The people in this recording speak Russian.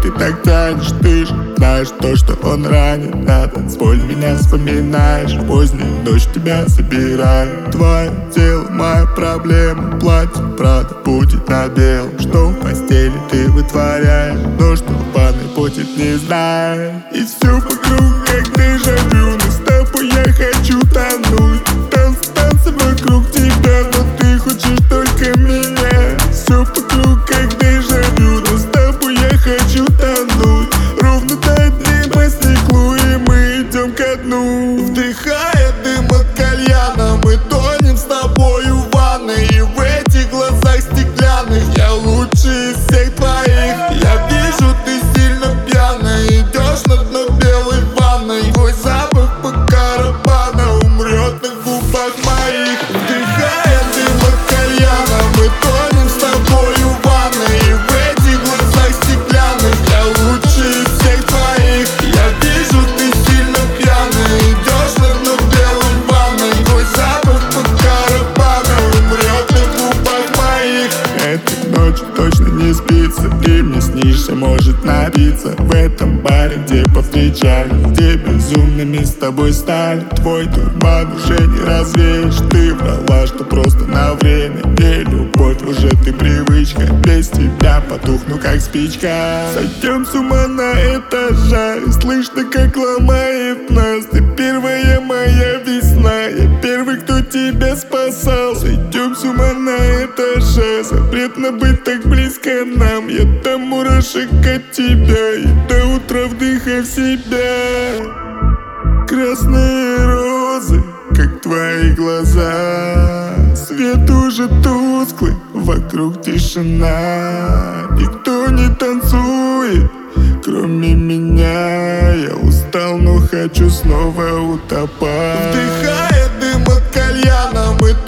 ты так тянешь? Ты же знаешь то, что он ранит. На танцполе меня вспоминаешь, поздняя ночь тебя собирает. Твое тело, моя проблема, платье Прада будет на белом. Что в постели ты вытворяешь, то, что в ванной будет, не знаю. И все вокруг как дежавю, но с тобой я хочу тонуть. Танцы вокруг тебя, но ты хочешь только меня. Все вокруг как дежавю, но с тобой я хочу тонуть. Ровно до неба стеклу, и мы идем ко дну. Вдыхая дым от кальяна, мы тонем с тобою в ванной. И в этих глазах стеклянных я лучший из всех твоих. Я вижу, ты сильно пьяная, идешь на дно белой ванной. Твой запах по карабану умрет на губах моих. Вдыхая дым от кальяна, мы тонем с тобою в ванной. И в этих глазах стеклянных я лучший из всех твоих. Я вижу, ты сильно пьяная, идешь на дно белой ванной. Твой запах по карабану умрет на губах моих. Этой ночью точно не спится, ты мне снишься, может напиться. В этом баре, где повстречали, где безумными с тобой стали. Твой туман уже не развеешь, ты врала, что просто на время. Не любовь, уже ты привычка, без тебя потухну как спичка. Сойдем с ума на этаже, слышно как ломает нас. Ты первая моя весна, я первый, кто тебя спасал. Сойдем с ума на этаже, запретно быть так близко нам. Я до мурашек от тебя и до утра вдыхай в себя. Красные розы, как твои глаза. Свет уже тусклый, вокруг тишина. Никто не танцует, кроме меня. Я устал, но хочу снова утопать. Вдыхая дым от кальяна, мы